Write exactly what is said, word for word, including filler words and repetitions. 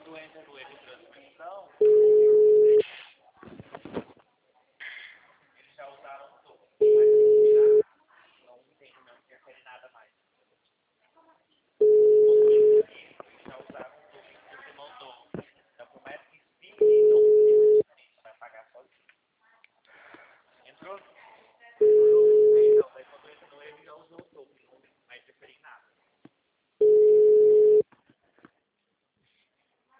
quando entra no erro de transmissão, eles já usaram o token, mas já não tem, não interfere nada mais. Eles já usaram o token que você mandou. Então, por mais que expire, não vai pagar sozinho. Entrou?